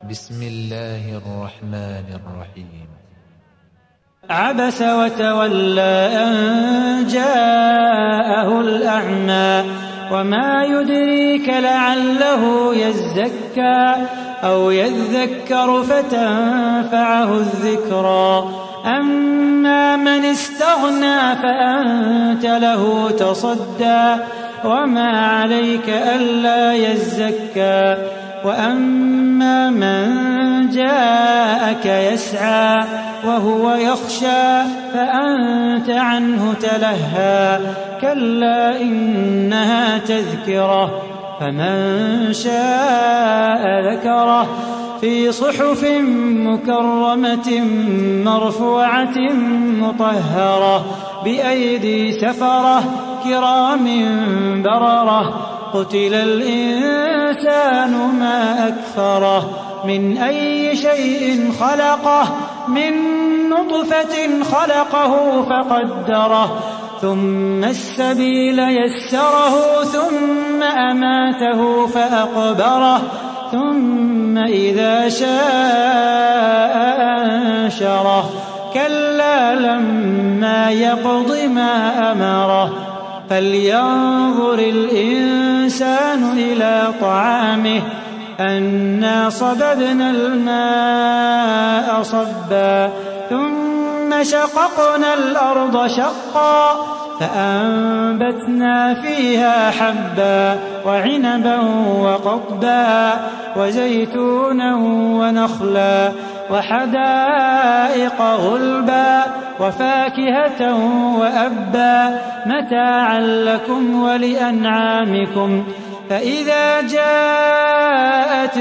بسم الله الرحمن الرحيم. عبس وتولى أن جاءه الأعمى وما يدريك لعله يزكى أو يذكر فتنفعه الذكرى أما من استغنى فأنت له تصدى وما عليك ألا يزكى وأما من جاءك يسعى وهو يخشى فأنت عنه تلهى كلا إنها تذكرة فمن شاء ذكره في صحف مكرمة مرفوعة مطهرة بأيدي سفرة كرام بررة قتل الإنسان ما أكفره من أي شيء خلقه من نطفة خلقه فقدره ثم السبيل يسره ثم أماته فأقبره ثم إذا شاء أنشره كلا لما يقض ما أمره فلينظر الإنسان إلى طعامه أنا صببنا الماء صبا ثم شققنا الأرض شقا فأنبتنا فيها حبا وعنبا وقضبا وزيتونا ونخلا وحدائق غلبا وفاكهة وأبا متاعا لكم ولأنعامكم فإذا جاءت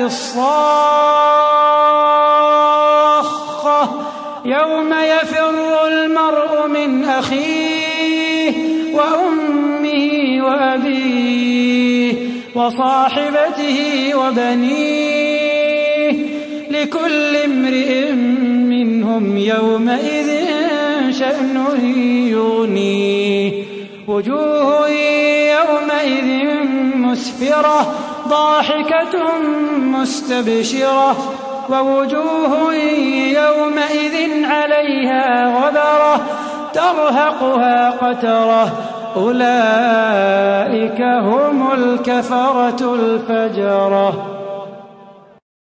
الصاخة يوم يفر المرء من أخيه وأمه وأبيه وصاحبته وبنيه لكل امرئ منهم يومئذ شأن يغنيه وجوه يومئذ مسفرة ضاحكة مستبشرة ووجوه يومئذ عليها غبرة ترهقها قترة أولئك هم الكفرة الفجرة.